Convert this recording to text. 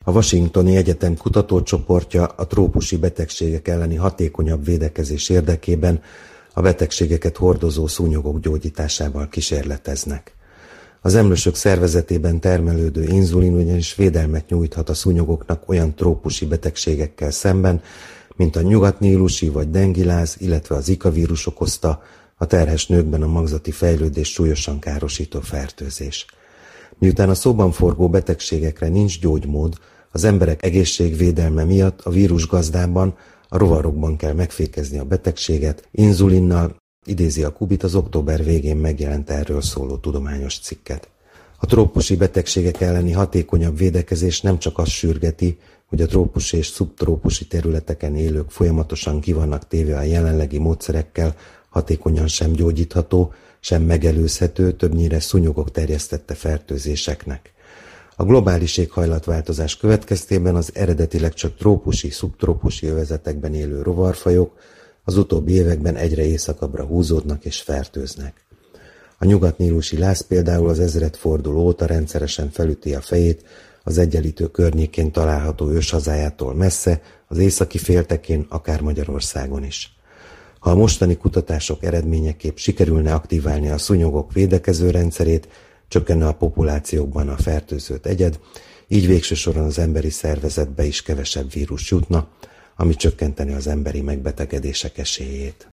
A Washingtoni Egyetem kutatócsoportja a trópusi betegségek elleni hatékonyabb védekezés érdekében a betegségeket hordozó szúnyogok gyógyításával kísérleteznek. Az emlősök szervezetében termelődő inzulin ugyanis védelmet nyújthat a szúnyogoknak olyan trópusi betegségekkel szemben, mint a nyugatnílusi vagy dengiláz, illetve a Zika vírus okozta, a terhes nőkben a magzati fejlődés súlyosan károsító fertőzés. Miután a szóban forgó betegségekre nincs gyógymód, az emberek egészségvédelme miatt a vírusgazdában, a rovarokban kell megfékezni a betegséget inzulinnal, idézi a Kubit az október végén megjelent erről szóló tudományos cikket. A trópusi betegségek elleni hatékonyabb védekezés nem csak azt sürgeti, hogy a trópusi és szubtrópusi területeken élők folyamatosan ki vannak téve a jelenlegi módszerekkel hatékonyan sem gyógyítható, sem megelőzhető, többnyire szúnyogok terjesztette fertőzéseknek. A globális éghajlatváltozás következtében az eredetileg csak trópusi, szubtrópusi övezetekben élő rovarfajok az utóbbi években egyre északabbra húzódnak és fertőznek. A nyugatnílusi láz például az ezredforduló óta rendszeresen felüti a fejét az Egyenlítő környékén található őshazájától messze, az északi féltekén, akár Magyarországon is. Ha a mostani kutatások eredményeképp sikerülne aktiválni a szúnyogok védekező rendszerét, csökkenne a populációkban a fertőzött egyed, így végső soron az emberi szervezetbe is kevesebb vírus jutna, ami csökkenteni az emberi megbetegedések esélyét.